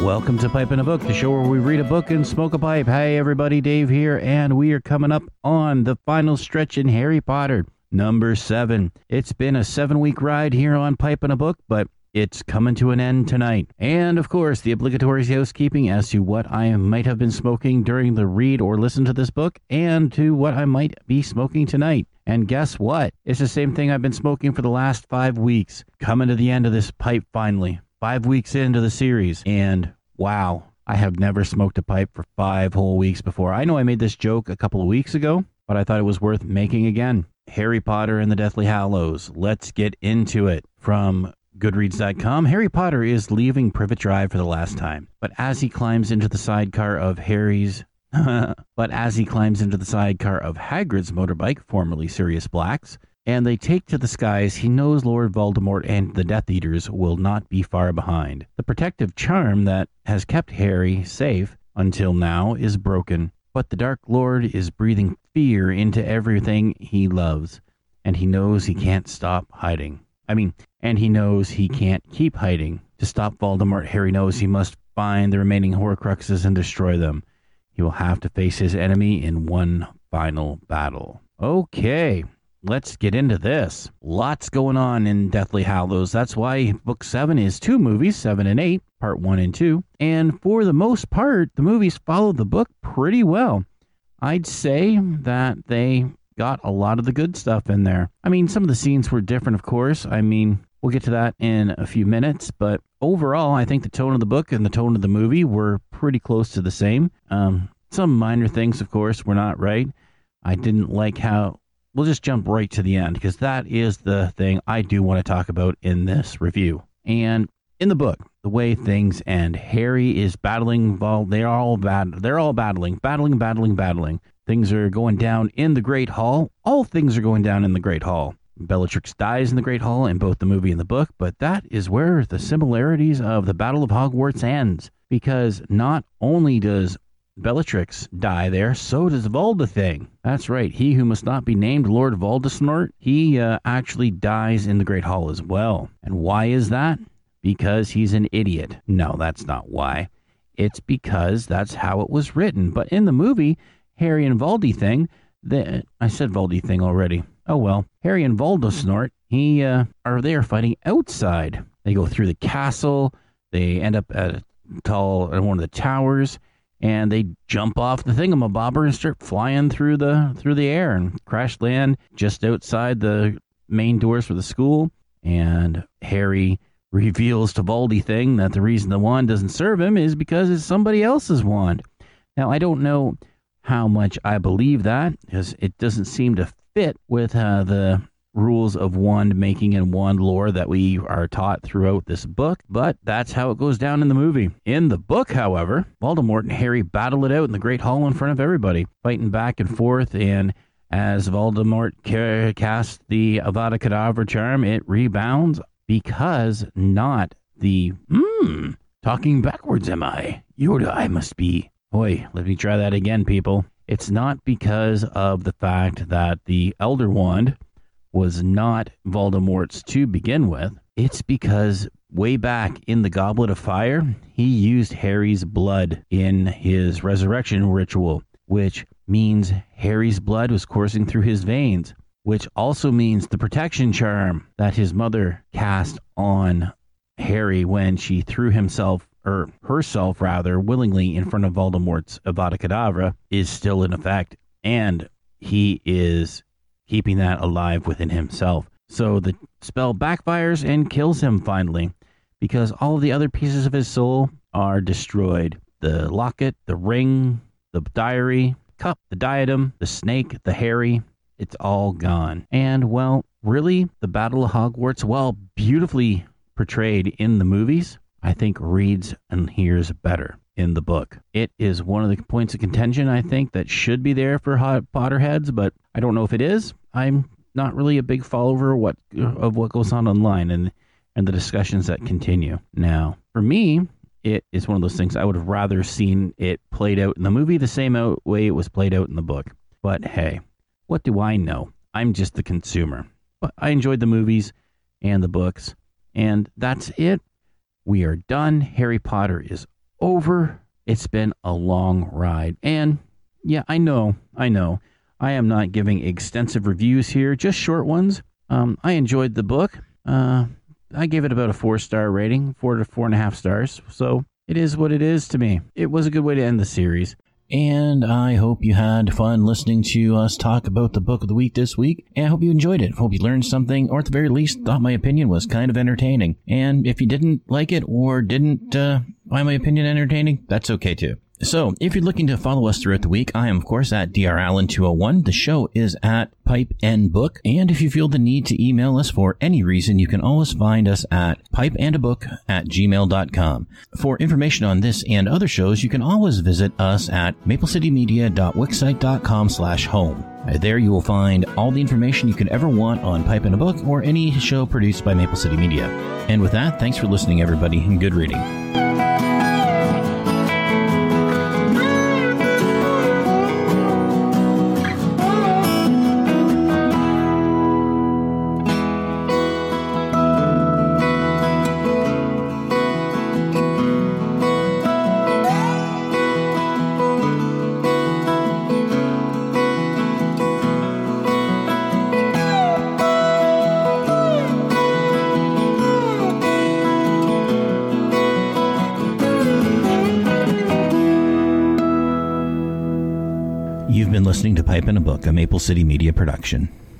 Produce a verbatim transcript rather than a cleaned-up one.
Welcome to Pipe and a Book, the show where we read a book and smoke a pipe. Hey everybody, Dave here, and we are coming up on the final stretch in Harry Potter, number seven. It's been a seven-week ride here on Pipe and a Book, but it's coming to an end tonight. And of course, the obligatory housekeeping as to what I might have been smoking during the read or listen to this book, and to what I might be smoking tonight. And guess what? It's the same thing I've been smoking for the last five weeks. Coming to the end of this pipe finally. Five weeks into the series, and wow, I have never smoked a pipe for five whole weeks before. I know I made this joke a couple of weeks ago, but I thought it was worth making again. Harry Potter and the Deathly Hallows. Let's get into it. From Goodreads dot com, Harry Potter is leaving Privet Drive for the last time, but as he climbs into the sidecar of Harry's but as he climbs into the sidecar of Hagrid's motorbike, formerly Sirius Black's, and they take to the skies, he knows Lord Voldemort and the Death Eaters will not be far behind. The protective charm that has kept Harry safe until now is broken, but the Dark Lord is breathing fear into everything he loves, and he knows he can't stop hiding. I mean, and he knows he can't keep hiding. To stop Voldemort, Harry knows he must find the remaining Horcruxes and destroy them. He will have to face his enemy in one final battle. Okay. Let's get into this. Lots going on in Deathly Hallows. That's why book seven is two movies, seven and eight, part one and two. And for the most part, the movies follow the book pretty well. I'd say that they got a lot of the good stuff in there. I mean, some of the scenes were different, of course. I mean, we'll get to that in a few minutes. But overall, I think the tone of the book and the tone of the movie were pretty close to the same. Um, some minor things, of course, were not right. I didn't like how... We'll just jump right to the end, because that is the thing I do want to talk about in this review. And in the book, the way things end, Harry is battling, Vol- they're all bad, they're all battling, battling, battling, battling. Things are going down in the Great Hall. All things are going down in the Great Hall. Bellatrix dies in the Great Hall in both the movie and the book, but that is where the similarities of the Battle of Hogwarts ends, because not only does Bellatrix die there, so does Voldemort. That's right, he who must not be named Lord Voldemort, he uh, actually dies in the Great Hall as well. And why is that? Because he's an idiot. No, that's not why. It's because that's how it was written. But in the movie, Harry and Voldy thing, the, I said Voldy thing already. Oh well, Harry and Voldemort, he uh, are there fighting outside. They go through the castle, they end up at a tall, at one of the towers, and they jump off the thingamabobber and start flying through the through the air and crash land just outside the main doors for the school. And Harry reveals to Voldy thing that the reason the wand doesn't serve him is because it's somebody else's wand. Now, I don't know how much I believe that, because it doesn't seem to fit with uh, the rules of wand making and wand lore that we are taught throughout this book, but that's how it goes down in the movie. In the book, however, Voldemort and Harry battle it out in the Great Hall in front of everybody, fighting back and forth, and as Voldemort ca- casts the Avada Kedavra charm, it rebounds, because not the, hmm, talking backwards am I? Yoda, I must be. Oi, let me try that again, people. It's not because of the fact that the Elder Wand was not Voldemort's to begin with. It's because way back in the Goblet of Fire, he used Harry's blood in his resurrection ritual, which means Harry's blood was coursing through his veins, which also means the protection charm that his mother cast on Harry when she threw himself, or herself rather, willingly in front of Voldemort's Avada Kedavra is still in effect, and he is keeping that alive within himself. So the spell backfires and kills him finally, because all of the other pieces of his soul are destroyed. The locket, the ring, the diary, cup, the diadem, the snake, the Harry, it's all gone. And, well, really, the Battle of Hogwarts, while beautifully portrayed in the movies, I think reads and hears better in the book. It is one of the points of contention, I think, that should be there for hot Potterheads, but I don't know if it is. I'm not really a big follower of what, of what goes on online and, and the discussions that continue. Now, for me, it is one of those things I would have rather seen it played out in the movie the same out, way it was played out in the book. But hey, what do I know? I'm just the consumer. But I enjoyed the movies and the books, and that's it. We are done. Harry Potter is over. It's been a long ride. And yeah, I know, I know. I am not giving extensive reviews here, just short ones. Um, I enjoyed the book. Uh, I gave it about a four-star rating, four to four and a half stars. So it is what it is to me. It was a good way to end the series. And I hope you had fun listening to us talk about the book of the week this week. And I hope you enjoyed it. Hope you learned something, or at the very least, thought my opinion was kind of entertaining. And if you didn't like it or didn't uh, find my opinion entertaining, that's okay too. So, if you're looking to follow us throughout the week, I am, of course, at D R Allen two oh one. The show is at Pipe and Book. And if you feel the need to email us for any reason, you can always find us at pipeandabook at gmail dot com. For information on this and other shows, you can always visit us at maplecitymedia.wixsite.com slash home. There you will find all the information you could ever want on Pipe and a Book or any show produced by Maple City Media. And with that, thanks for listening, everybody, and good reading. You've been listening to Pipe and a Book, a Maple City Media production.